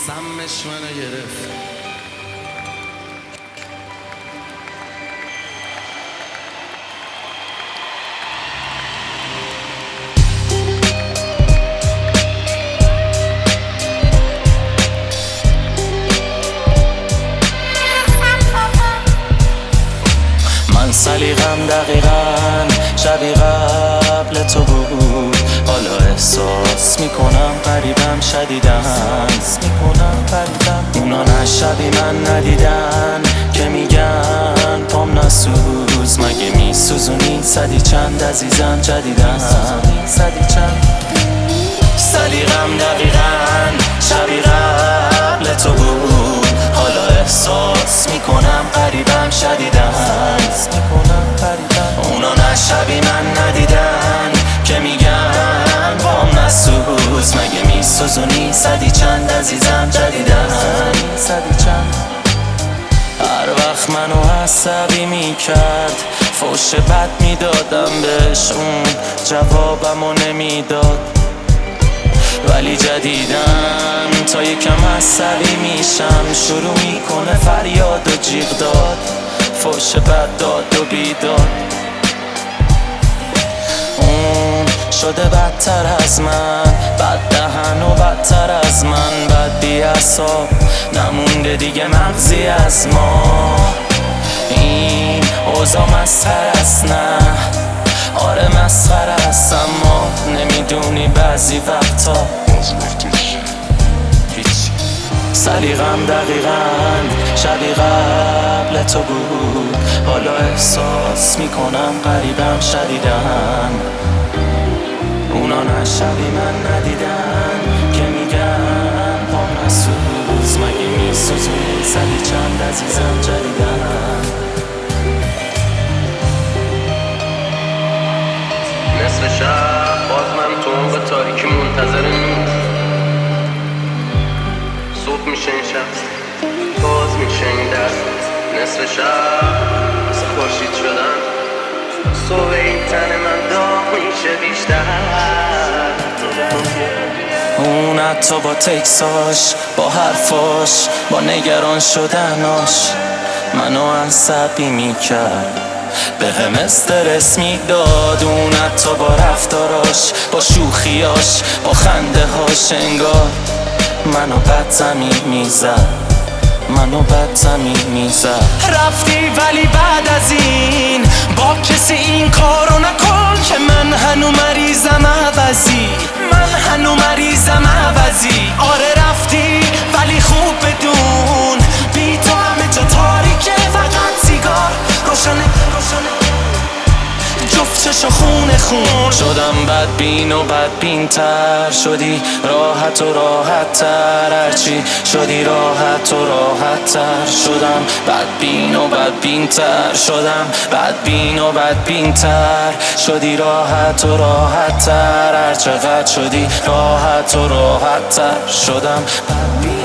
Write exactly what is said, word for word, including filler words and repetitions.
سمش منو گرفت. من سلیقم دقیقاً شبیه قبل تو بود، حالا احساس میکنم قریبم شدیدن میکنم قریبم. اونا نه شبیه من ندیدن که میگن پام نسوز، مگه میسوزونی صدی چند عزیزم جدیدن صدی چند. سلیقم دقیقاً شبیه قبل تو بود، حالا احساس میکنم قریبم شدیدن میکنم قریبم. اونا نه شبیه من ندیدن که میگن پام نسوز، مگه میسوزونی صدی چند عزیزم جدیدن صدی چند. هر وقت منو عصبی میکرد فوش بد میدادم بهش، اون جوابمو نمیداد. ولی جدیدم تا یکم عصبی میشم شروع میکنه فریاد و جیغ داد، فوش بد داد و بیداد. اون شده بدتر از من، بد دهن و بدتر از من، بد بی اعصاب، نمونده دیگه مغزی از ما. این اوضاع مسخره است، نه آره مسخره است، اما نمیدونی بعضی وقتا هیچ. سلیقم دقیقاً شبیه قبل تو بود، حالا احساس میکنم قریبم شدیدن. اونا نه شبیه من ندیدن که میگن پام نسوز، مگه میسوزونی صدی چند عزیزم جدیدن. نصف شب باز من تو به تاریکی منتظر نور، صبح میشه این شب باز میشه این دست. نصف شب مثل خورشید شدن، صبح این تن من داغ میشه بیشتر. اون حتی با تکساش، با حرفاش، با نگران شدناش منو عصبی میکرد، به هم استرس میداد. اون حتی با رفتاراش، با شوخیاش، با خنده هاش انگار منو بد زمین میزد منو بد زمین میزد. رفتی ولی بعد از این با کسی این کارو نکن که من هنو مریضم عوضی، من هنو مریضم عوضی. آره رفتی ولی خوب بدون بی تو همه جا تاریکه، فقط سیگار روشنه روشنه، جفت چشا خونه خون. شدم بدبین و بدبین تر، شدی راحت و راحت تر، هرچی شدی راحت و راحت تر. شدم بدبین و بدبین تر، شدم بدبین و بدبین تر، شدی راحت و راحت تر، هر چقدر شدی راحت و راحت تر. شدم بدبین